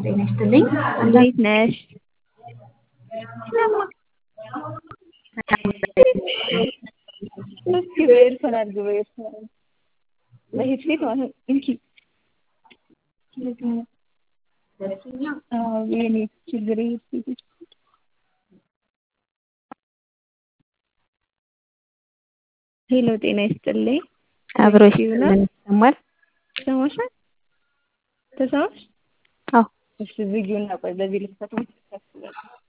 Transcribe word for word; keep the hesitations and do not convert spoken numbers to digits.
ጤና ይስጥልኝ። እንዴት ነሽ? እስኪ በኤርፎን አድርጊ በኤርፎን አድርጊ በሄድሴት ማለት እንኪ አዎ የኔ ችግር ሄድሴት ሄሎ ጤና ይስጥልኝ። አብሮሽ ምን ይሰማል? ተሰማሻል? ተሰማሽ? አዎ እሺ ዝጊውና ቆይ በዚህ ልክፈት